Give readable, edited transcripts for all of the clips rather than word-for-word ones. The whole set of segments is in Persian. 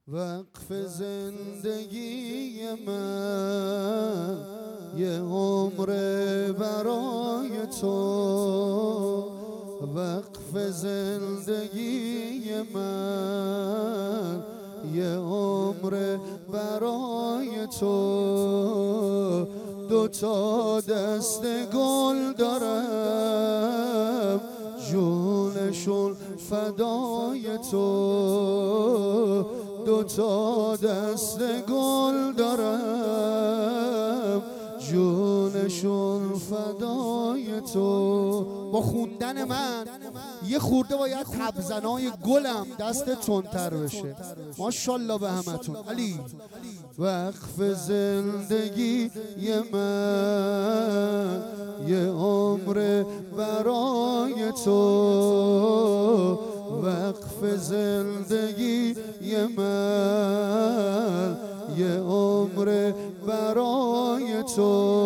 وقف زندگی من یه عمر برای تو، وقف زندگی من یه عمر برای تو. دوتا دست گل دارم جونشون فدای تو، دوتا دست گل دارم جونشون فدای تو. با خوندن من یه خورده باید تبزنای گلم دست تندتر بشه. ماشاءالله به همتون. علی وقف زندگی من یه عمر برای تو، وقف زندگی من یه عمر برای تو.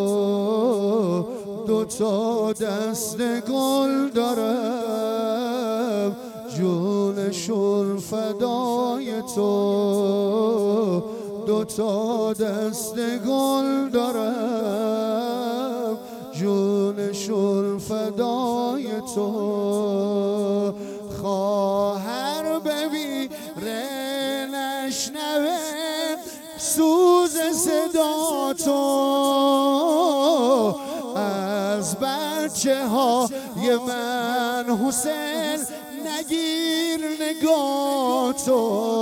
دوتا دست گل دارم جونشون فدای تو، دوتا دست گل دارم جونشون فدای تو. خواهر بمیره نشنوه سوز صدا تو، از بچه های من حسین نگیر نگاه تو.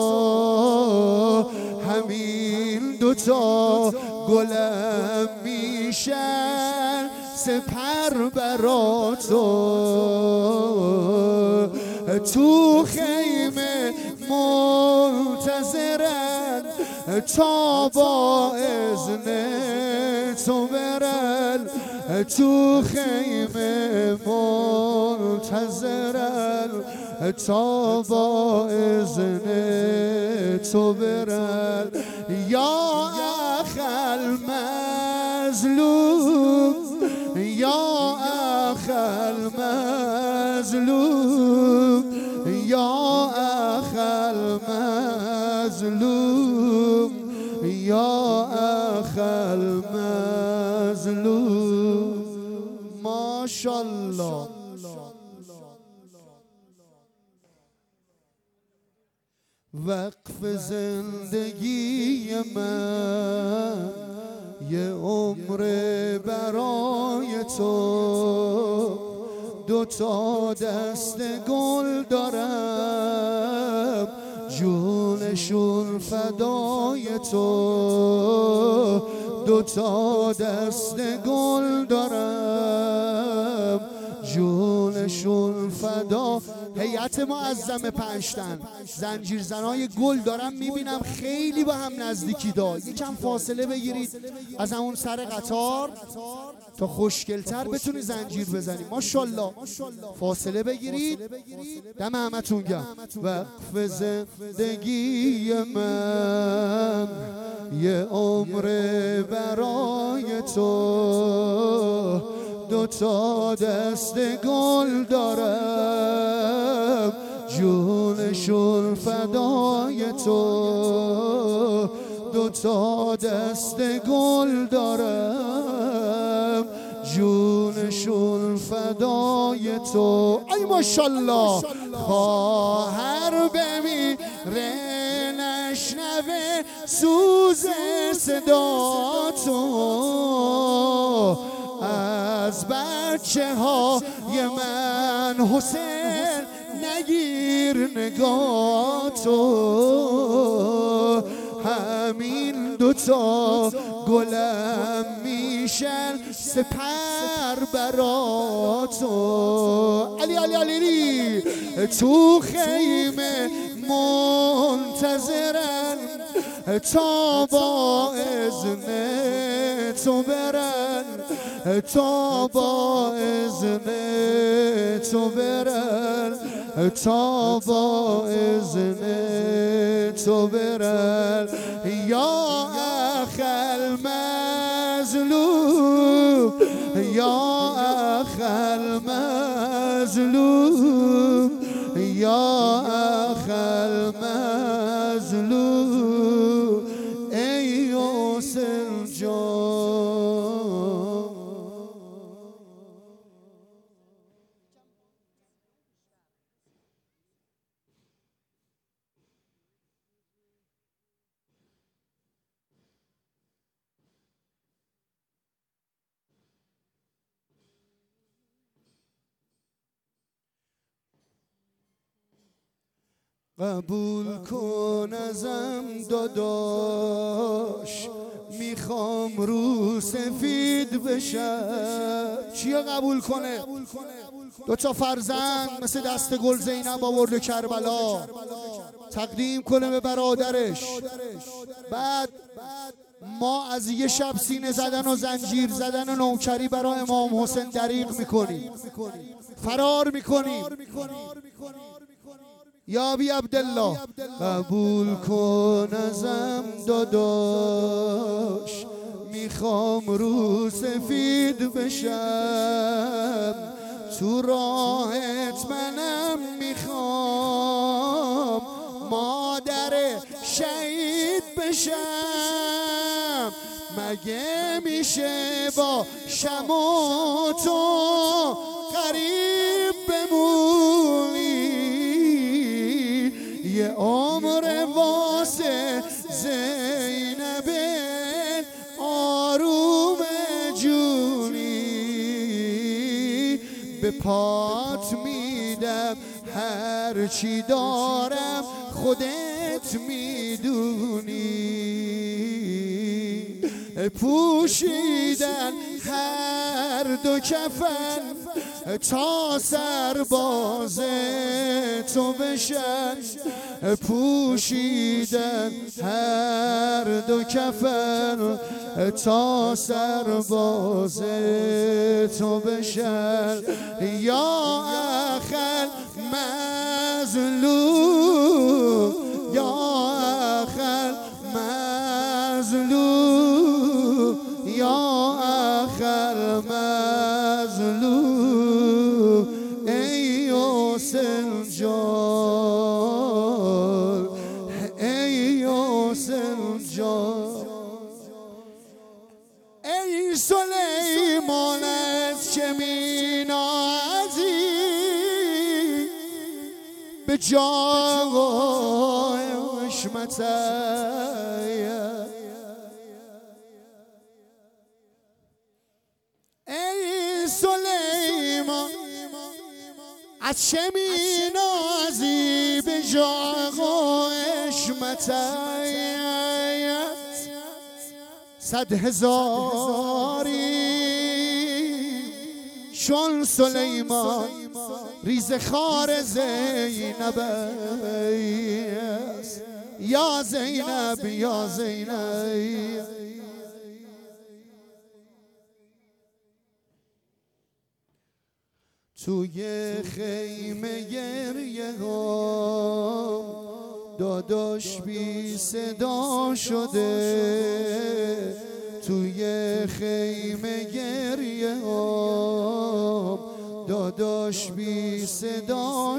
همین دوتا گلم میشن سپر برا تو. تو خیمه منتظرن تا با اذن تو برن، تو خیمه منتظرن تا با اذن تو برن. یا اخل مظلوم، یا اخل مظلوم، یا اخل مظلوم، یا اخل مظلوم. ماشاءالله. وقف زندگی من یه عمر برای تو، دوتا دست گل دارم جونشون فدای تو، دوتا دست گل دارم جونشون فدا. هیئت معظم پنجتن زنجیرزنای گل دارم میبینم خیلی با هم نزدیکی دار. یکم فاصله بگیرید از همون سر قطار تا خوشگلتر بتونی زنجیر بزنید. ماشاءالله فاصله بگیرید. دم همتون گرم. وقف زندگی من یه عمر برای تو، دوتا دست گل دارم جونشون فدای تو، دوتا دست گل دارم جونشون فدای تو. ای ماشاءالله. خواهر بمیره نشنوه سوز صدا تو، از بچه های من حسین نگیر نگاه تو. همین دوتا گلم میشن سپر برا تو. علی علی علی تو خیمه منتظرن تا با اذن تو برن، تا با اذن تو برن، تا با اذن تو برن. یا اخل مظلوم، یا اخل مظلوم، یا اخل مظلوم. قبول کن ازم داداش، میخوام رو سفید بشم. چیه قبول کنه؟ 2 تا فرزند مثل دست گل زینب آورده کربلا، تقدیم کنه به برادرش. بعد ما از یه شب سینه زدن و زنجیر زدن و نوکری برای امام حسین دریغ میکنیم، فرار میکنیم. یا ابی عبدالله قبول کن ازم داداش، میخوام رو سفید بشم، تو راهت منم میخوام مادر شهید بشم. مگه میشه با شما تو قریب بمونی، یه عمر واسه زینب آروم جونی، به پات میدم هر چی دارم خودت میدونی. پوشیدن هر 2 کفن تا سرباز تو بشن، پوشیدن هر 2 کفن تا سرباز تو بشن. یا اخل مظلوم، یا اخل مظلوم، یا اخل مظلوم، ای حسین جان، ای حسین جان. ای سلیمان از چه مینازی به جای حشمتت، ای سلیمان از چه مینازی به جای حشمتت. 100 هزاری چون سلیمان ریز خار زینب است، یا زینب یا زینب. توی خیمه گریه ها داداش بی صدا شده، توی خیمه گریه ها داداش بی صدا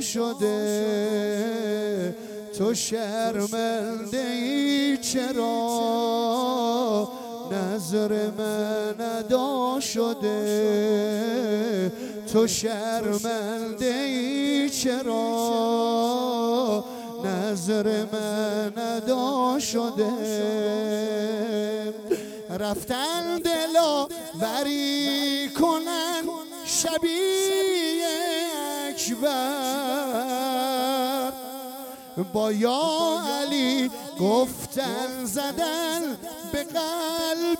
شده. تو شرمنده ای چرا نظر من ادا شده، تو شرمنده ای چرا نظر من ادا شده. رفتن دلا بری کنن شبیه اکبر، با یا علی گفتن زدن به قلب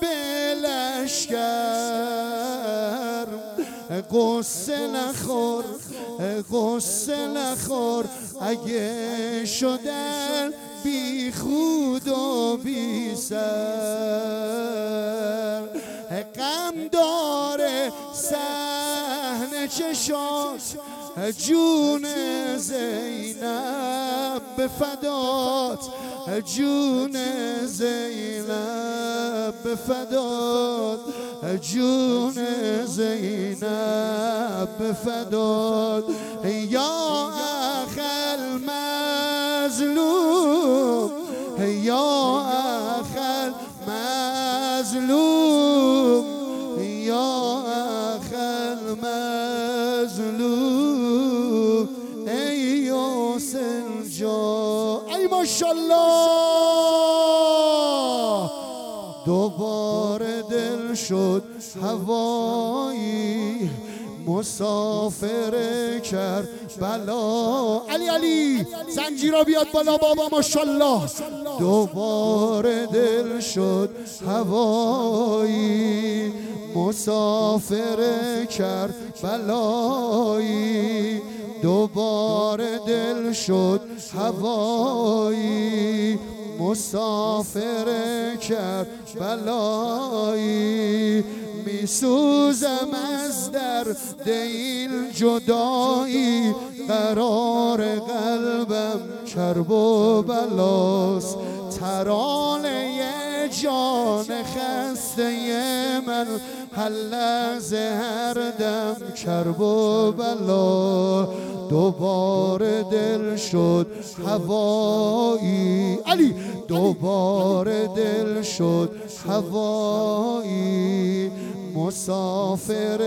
لشکر. قصه نخور قصه نخور اگه شدن بی خود و بی سر. غم داره صحنه چشات جون زینب به فدات، جون زینب به فدات، جون زینب به فدات. یا اخل مظلوم، یا اخل مظلوم، یا اخل مظلوم، ای حسین جان. ای ماشاءالله دوباره دل شد هوایی، مسافر کربلا. علی علی زنجیرا بیاد بالا بابا ماشاءالله. دوباره دل شد هوایی مسافر کربلایی. دوباره دل شد هوایی مسافر کربلایی. میسوزم از درد این جدایی قرار قلبم کرب و بلاست. ترانه جان خسته من هر لحظه هر دم کرب و بلا. دوباره دل شد هوایی علی. دوباره دل شد هوایی مسافر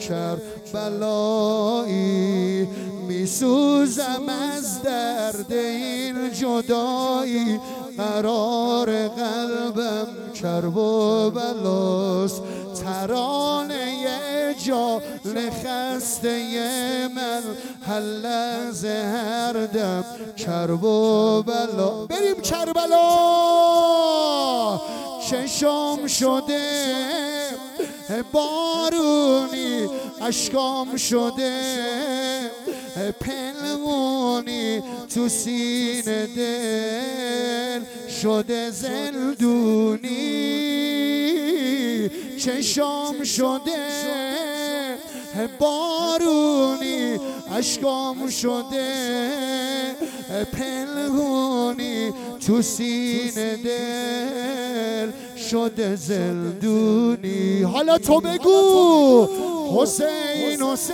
کربلایی. میسوزم از درد این جدایی قرار قلبم کرب و بلاست. ترانه جان خسته من هر لحظه هر دم کرب و بلا. بریم کربلا. چشم شده بارونی اشکام شده پنهونی تو سینه دل شده زندونی. چشم شده بارونی اشکام شده پنهونی تو سینه دل شده زندونی. حالا تو بگو حسین حسین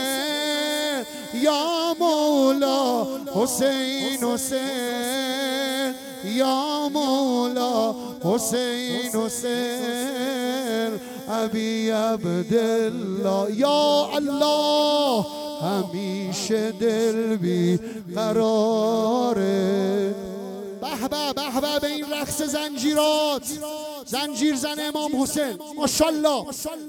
یا مولا حسین حسین یا مولا حسین حسین ابی عبدالله. یا الله همیشه دل بی قراره. به به به به به این رقص زنجیرات. زنجیر زن امام حسین ماشاءالله.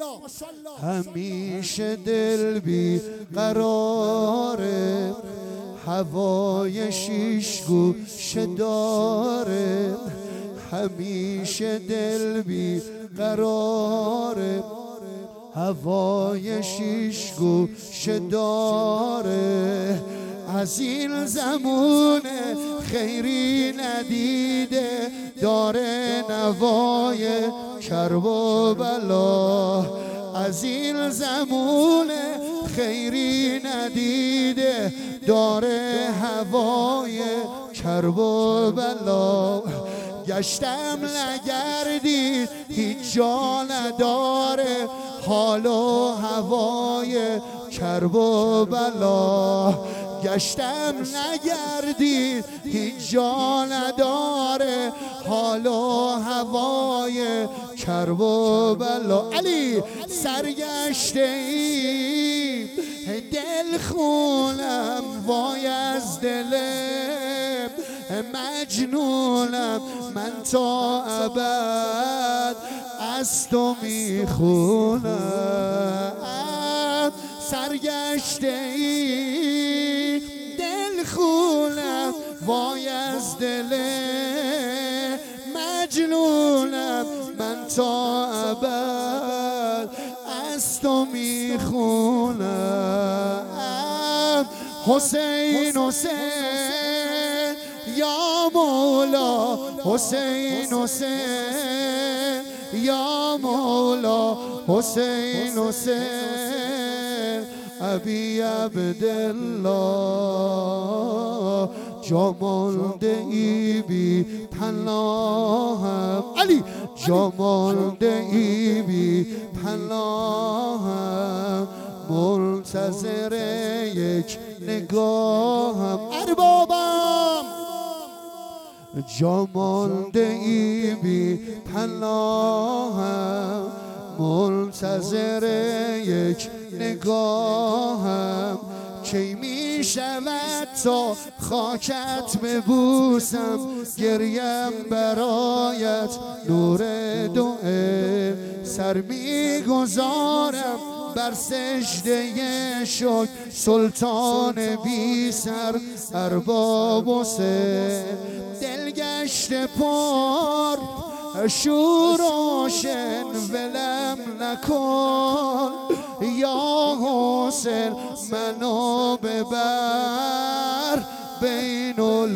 همیشه دل بی قراره هوای شیش گوشه داره. همیشه دل بی قراره هوای شیش گوشه داره. از این زمونه خیری ندیده داره نوای کرب و بلا. از این زمونه خیری ندیده داره هوای کرب و بلا. گشتم نگردید هیچ جا نداره حال و هوای کرب و بلا. گشتم نگردید هیچ جا نداره حال و هوای کرب و بلا. علی سرگشته ای دل خونم وای از دلم مجنونم من تا ابد از تو میخونم. سرگشته ای دل خونم وای از دل مجنونم من تا ابد از تو میخونم. حسین حسین یا مولا حسین حسین یا مولا حسین حسین ابی عبدالله. جا مانده ای بی پناهم علی. جا مانده ای بی پناهم منتظر یک نگاهم. اربابم جا مانده ای بی پناهم منتظر یک نگاهم. کی می شود تا خاکت ببوسم گریم برایت نور دعه. سر می گذارم بر سجده شکر سلطان بی سر ارباب حسین. دل گشته پر شور روشن ولم نکن یا حسین منو ببر بین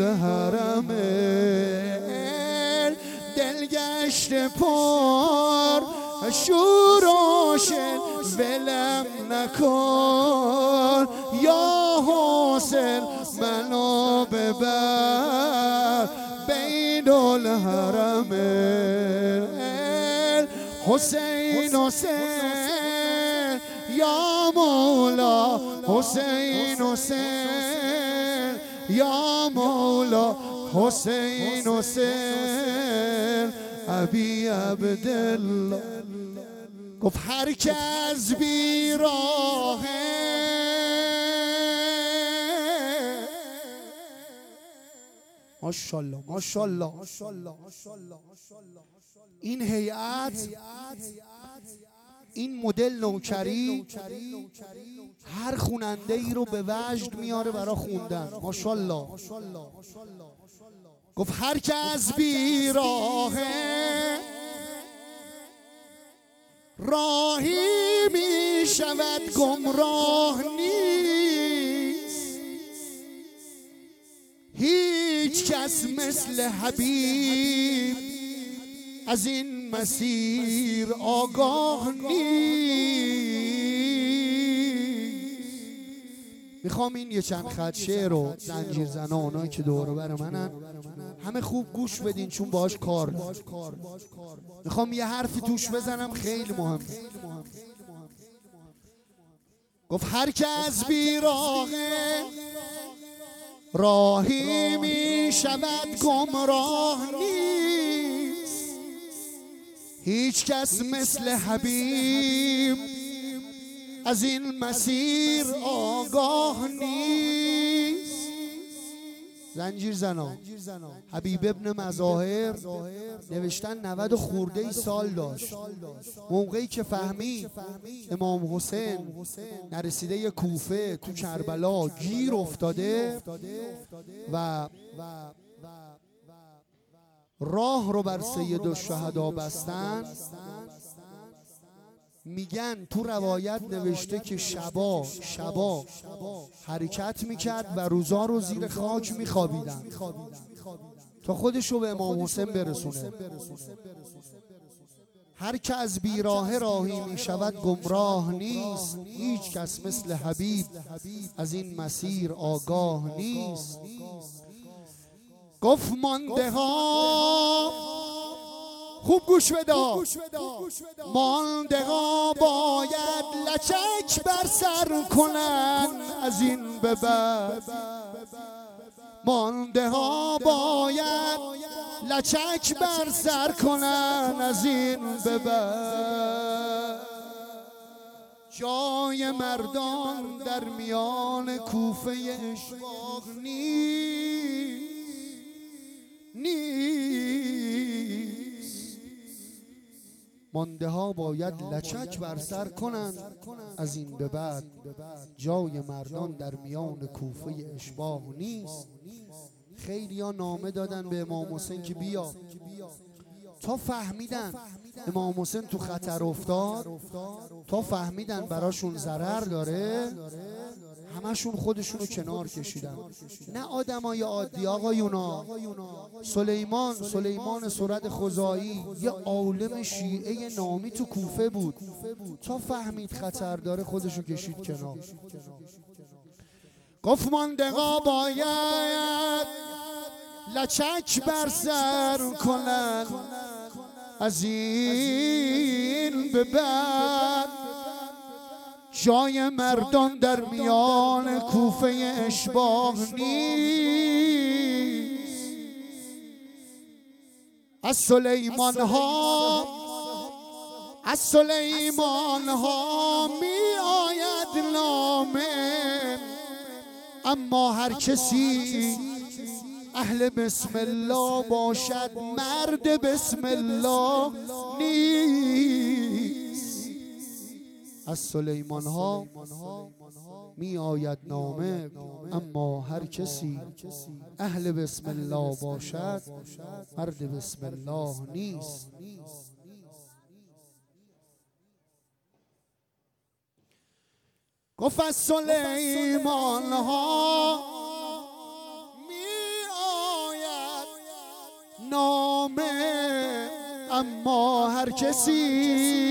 الحرمین. دل گشته پر شور روشن ولم نکن یا حسین منو ببر بین الحرمین. حسین حسین یا مولا حسین حسین یا مولا حسین حسین ابی عبدالله. گفت هر که از بیراهه ماشاءالله ماشاءالله این هیئت این مدل نوکری هر خواننده ای رو به وجد میاره برای خوندن. ماشاءالله. گفت هر که از بیراهه راهی می شود گمراه نیست. هیچ کس مثل حبیب از این مسیر آگاه نیست. میخوام این یه چند خط شعر رو زنجیر زنا اونایی که دور و بر منن همه خوب گوش بدین چون باهاش کار دارم. میخوام یه حرفی توش بزنم خیلی مهمه. گفت هر که از بیراهه راهی می شود گمراه نیست. هیچ کس مثل حبیب از این مسیر آگاه نیست. زنجیر زنا حبیب ابن مظاهر نوشتن 90 خورده ای سال داشت. موقعی که فهمید امام حسین نرسیده کوفه تو کربلا گیر افتاده و راه رو بر سید الشهدا بستن، میگن تو روایت نوشته که شبا حرکت میکرد و روزا رو زیر خاک میخوابیدن تا خودش رو به امام حسین برسونه. هر که از بیراه راهی میشود گمراه نیست. هیچ کس مثل حبیب از این مسیر آگاه نیست. گفت مانده ها خوب گوش بده، مانده ها باید لچک بر سر کنن از این به بعد. مانده ها باید لچک بر سر کنن از این به بعد. جای مردان در میان کوفه اشواق نیست. مانده ها باید لچک بر سر کنند از این به بعد. جای مردان در میان کوفه اشباح نیست. خیلی ها نامه دادن به امام حسین که بیا، تا فهمیدن امام حسین تو خطر افتاد، تا فهمیدن براشون ضرر داره، همشون خودشونو کنار کشیدن. نه آدمای عادی آقایونا. سلیمان سرد خزاعی یه عالم شیعه نامی تو کوفه بود، تا فهمید خطر داره خودشو کشید کنار. گفت ماندگا باید لچک بر سر کنن از این به بعد. جای مردان در میان کوفه اشباح نیست. از سلیمان ها می آید نامه، اما هر کسی اهل بسم الله باشد مرد بسم الله نیست. از سلیمان ها می آید نامه، اما هر کسی اهل بسم الله باشد مرد بسم الله نیست. گفت از سلیمان ها می آید نامه، اما هر کسی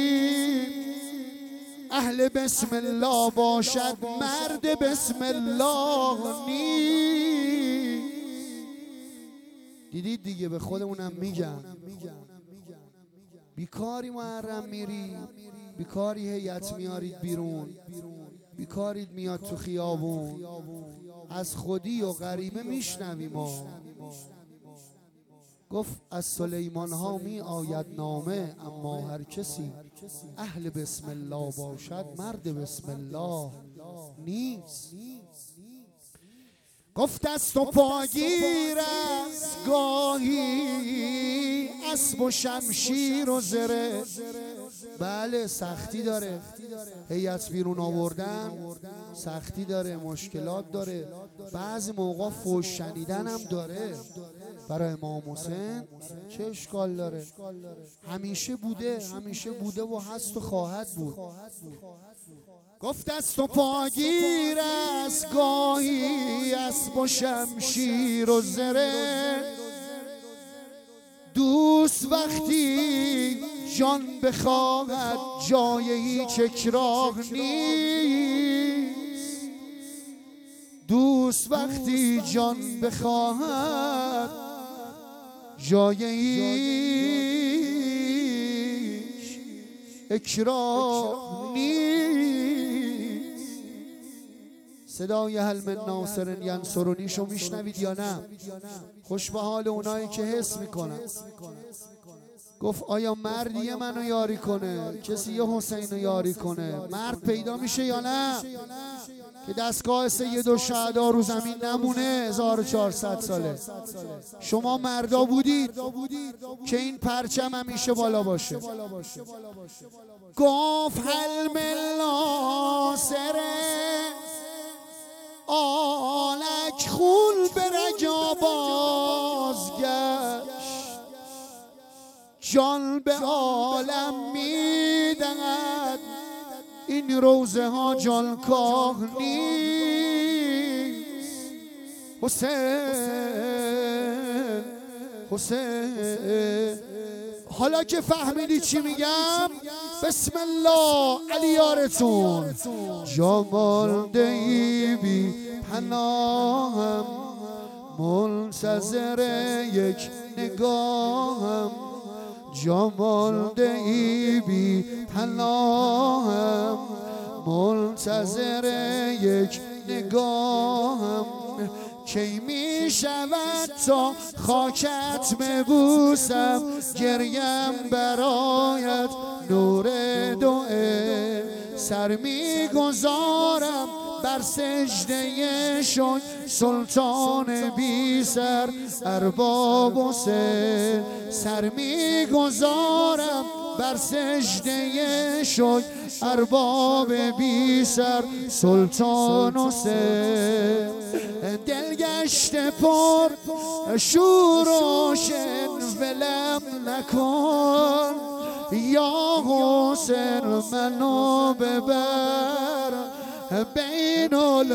اهل بسم الله باشد مرد بسم الله نیست. دیدید دیگه، به خودمونم میگم بیکاری محرم میری، بیکاری هیئت میارید بیرون، بیکارید میاد تو خیابون، از خودی و غریبه میشنویم ما. گفت از سلیمان ها می آید نامه، اما هر کسی اهل بسم الله باشد مرد بسم الله نیست. گفت دست و پاگیر است گاهی اسب و شمشیر و زره. بله سختی داره، هیئت بیرون آوردن سختی داره، مشکلات داره، بعضی موقع فحش شنیدن هم داره. برای امام حسین چه اشکال داره؟ همیشه بوده و هست و خواهد بود. گفت دست و پاگیر است گاهی اسب و شمشیر و زره. دوست وقتی جان بخواهد جای هیچ اکراه نیست. دوست وقتی جان بخواهد جای هیچ اکراه نیست. صدای هل من ناصر ینصرونیشو میشنوید یا نه؟ خوش به حال اونایی که حس میکنن. گفت آیا مردی منو یاری کنه؟ کسی یه حسین رو یاری کنه؟ مرد پیدا میشه یا نه؟ که دستگاه سید الشهدا رو زمین نمونه 1400 ساله. شما مردا بودید که این پرچم همیشه بالا باشه. گفت هل من ناصر آلک خون به رجا بازگشت. جان به عالم میدهد این روزه ها جانکاه نیست. حسین حالا که فهمیدی چی میگم، بسم الله علی یارتون. جمال دی بی پناهم، منتظر یک نگاهم. جمال دی بی پناهم، منتظر یک نگاهم. کی می شود تا خاکت ببوسم، گریم برایت نور دوئه. سر می گذارم بر سجده شوی سلطان بی سر ارباب حسین. سر می گذارم بر سجده شوی ارباب بی سر سلطان حسین. دل گشته پر شور و شن ولم نکن، یا حسین منو ببر بین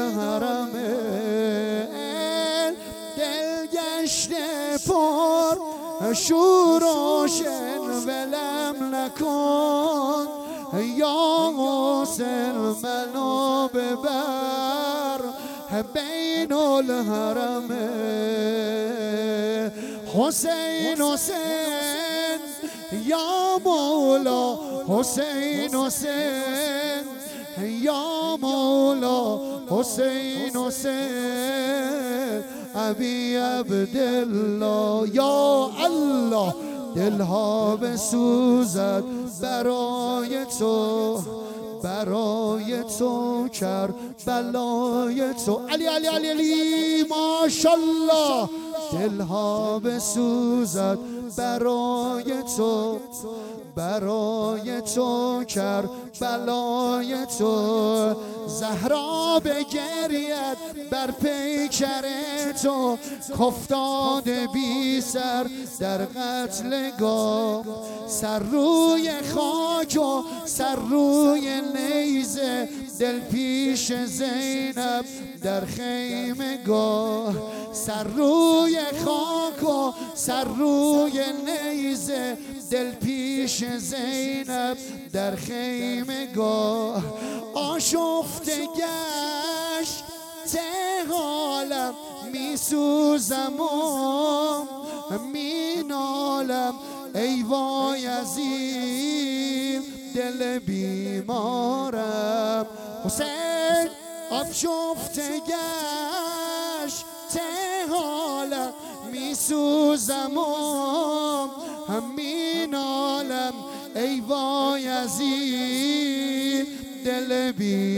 الحرمین. دل گشته پر شور و شن ولم نکن، یا حسین منو ببر بین الحرمین. حسین حسین یا مولا، حسین حسین یا مولا، حسین حسین ابی عبدالله. یا الله دلها بسوزد برای تو، برای تو کربلای تو. علی علی علی علی ماشاءالله دلها بسوزد برای تو، برای تو کربلای تو. زهرا بگرید بر پیکر تو، کافتاده بی سر در قتلگاه. سر روی خاک و سر روی نیزه، دل پیش زینب در خیمگاه. سر روی خاک و سر روی نیزه، دل پیش زینب در خیمگاه. آشفته گشت حالم، می سوزم و می نالم. ای وای از این دل بیمارم. حسین آشفته گشت حالم، می سوزم و می نالم. ای وای از این دل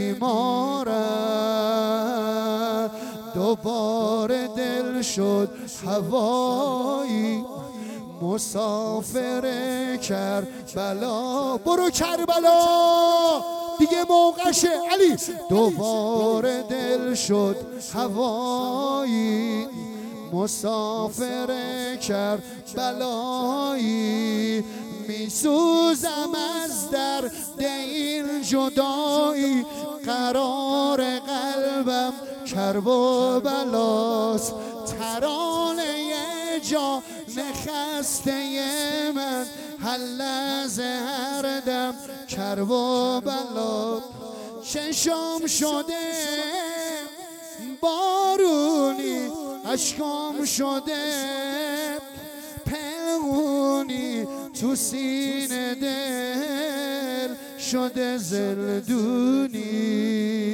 بیمارم. دوباره دل شد هوایی، مسافر کربلا. برو کربلا دیگه موقعشه علی. دوباره دل شد هوایی، مسافر کربلایی. میسوزم از درد این جدایی، قرار قلبم کرب و بلاست. ترانه جان خسته من، هر لحظه هر دم کرب و بلا. چشم شده بارونی، اشکام شده پنهونی، تو سینه دل شده زلدونی.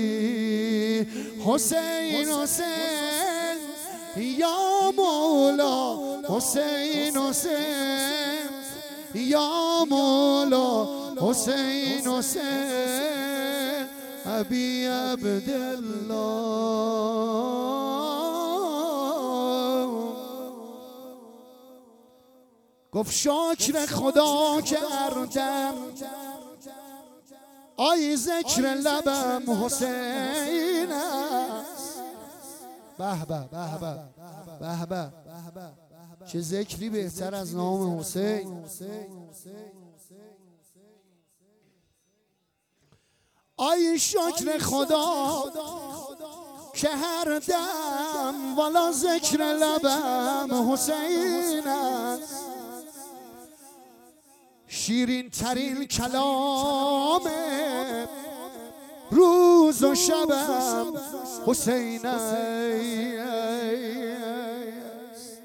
حسین حسین یا مولا، حسین حسین یا مولا. حسین حسین ابی عبدالله. گفت شکر خدا کردم، آی ذکر لبم حسین است. به به به به به به، چه ذکری بهتر از نام حسین. آی شکر خدا که هر دم والا ذکر لبم حسین است. شیرین ترین کلام روز و شبم حسین است.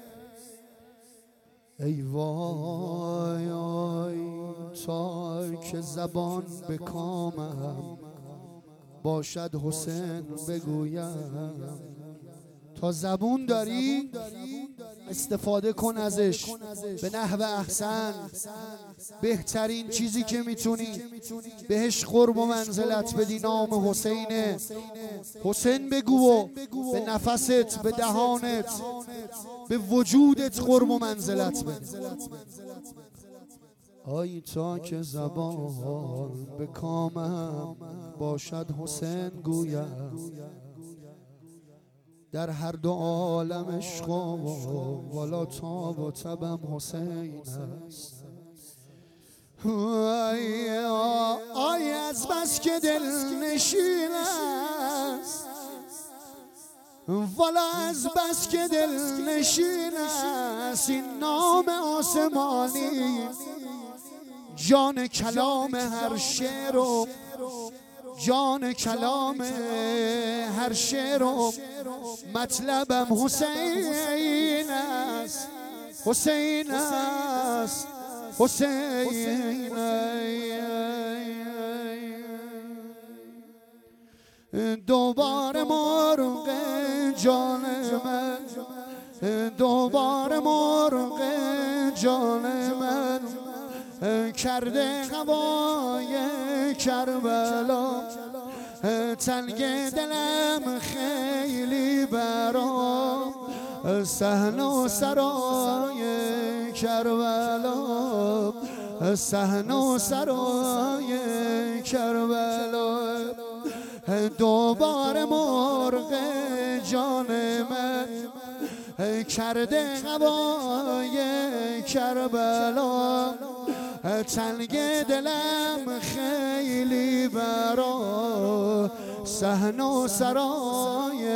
ای وای تا که زبان به کامم باشد حسین بگویم. تا زبون داری استفاده کن ازش به نحو احسن. بهترین چیزی که میتونی بهش قرب و منزلت بدی نام حسینه. حسین بگو و به نفست، به دهانت، به وجودت قرب و منزلت بده. آی تا که زبان به کامم باشد حسین گویم. در هر دو عالم عشق و والا تاب و تبم حسین است. آی از بس که دل نشین است، والا از بس که دل نشین است. این نام آسمانی جان کلام هر شعر و جان کلام هر شعر و مطلبم حسین است. حسین است حسین. دوباره مرغ جان من، دوباره مرغ جان من، کرده هوای کربلا. تنگ دلم خیلی برام، صحن سرای کربلا، صحن سرای کربلا. دوباره مرغ جان من کرده هوای کربلا. تنگ دلم خیلی برا صحن و سرای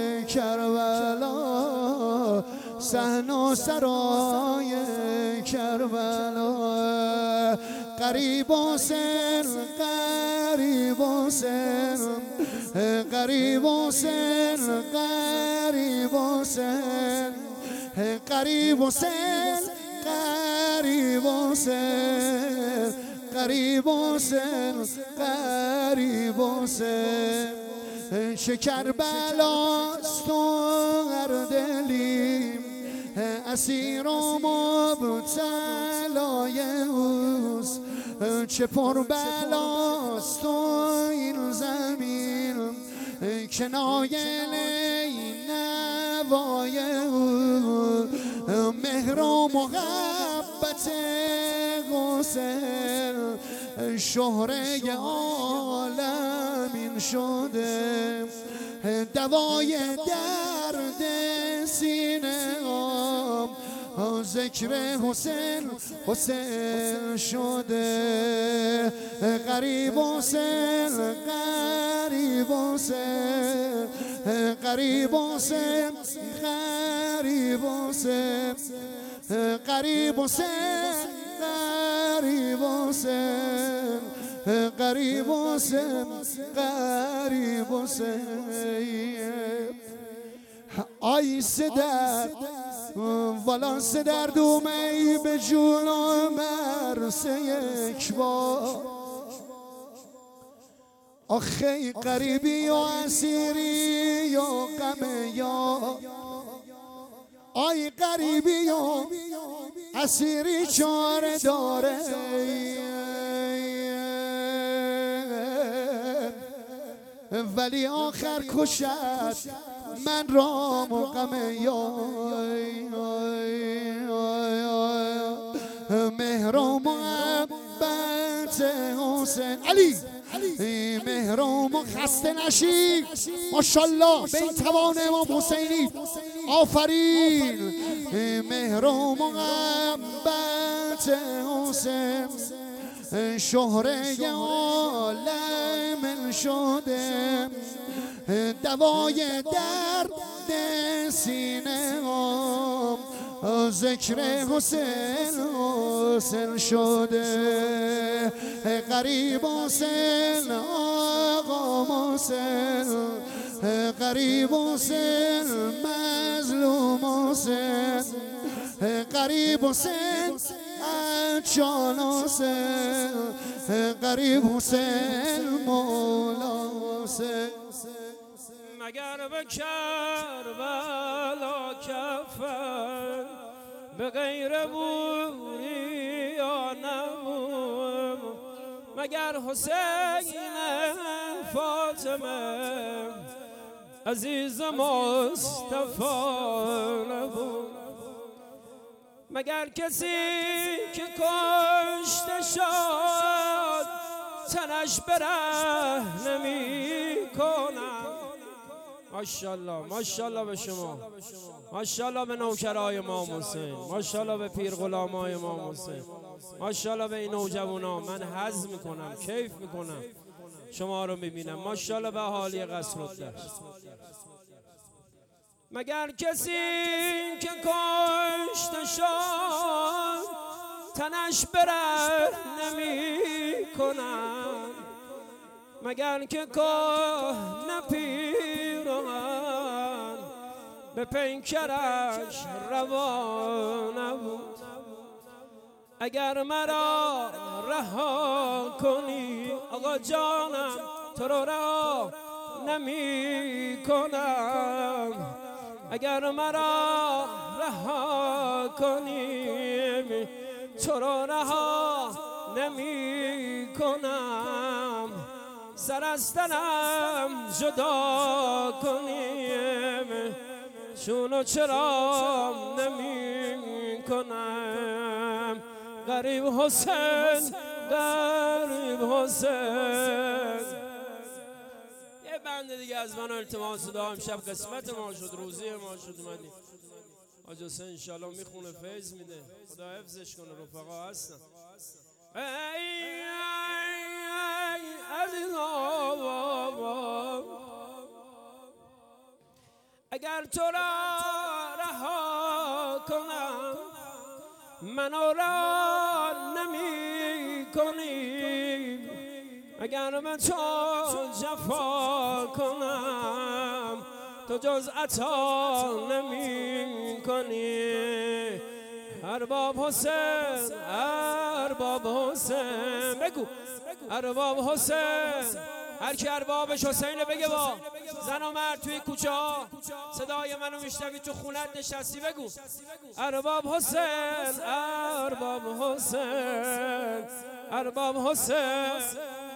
کربلا، صحن و سرای کربلا. غریب حسین، غریب حسین، غریب حسین، غریب حسین، غریب حسین، غریب حسین، غریب حسین، غریب حسین. چه کربلاست و هر دلیم اسیر و مبتلای اوست. چه پر بلاست و این زمین که نایل نوای او. مهر و محبت حسین شهره عالمین شده. دوای درد سینه ذکر حسین حسین شده. غریب حسین، غریب حسین، غریب حسین، غریب حسین، غریب حسین، غریب حسین، غریب حسین، غریب حسین. آی سدر والا سدر دومی به جون و مرسه یک بار. آخه غریبی و اسیری و غم یا، آی غریبی و اسیری چاره داره. ولی آخر کشد من را غم یا. مهر و محبت حسین علی، مهر و خسته نشی ماشاءالله به این توان امام حسینی. آفرین. مهر و محبت حسین شهره عالم شده. دوای درد سینه ذکر حسین حسین شده. غریب حسین، آقا حسین، غریب حسین، مظلوم حسین، غریب حسین، جان حسین، غریب حسین، مولا حسین. مگر به کربلا کفن به غیر بوری یا نبود. مگر حسین فاطمه عزیز مصطفی نبود. مگر کسی که کشته شد تنش بره نمی کنم. ماشاءالله ماشاءالله به شما، ماشاءالله به نوکرای امام حسین، ماشاءالله به پیر غلامای امام حسین، ماشاءالله به این نوجوانا. من حظ میکنم، کیف میکنم شما رو میبینم. ماشاءالله به اهالی قصر الدشت. مگر کسی که کشته شد تنش بره نمی کنم. مگر که کهنه پیران به پیکرش روا نبود. اگر مرا رها کنی آقا جانم تو رو رها نمی کنم. اگر مرا رها کنی تو رو رها نمی کنم. سر از تنم جدا کنیم چونو چرا نمی کنم غریب حسین غریب حسین. یه بند دیگه از من التماس دارم، شب قسمت ما شد، روزی ما شد، اومدیم حاج حسین انشالله میخونه فیض میده، خدا حفظش کنه، رفقا هستن. ای عزیزان اگر تو را رها کنم منو را نمی کنی، اگر من تو جفا کنم تو جز عطا نمی کنی. ارباب حسین ارباب حسین بگو، ارباب حسین، هر کی اربابش حسینه بگه با زن و مرد توی کوچه ها صدای منو میشنوی، تو خونت نشستی بگو ارباب حسین ارباب حسین ارباب حسین.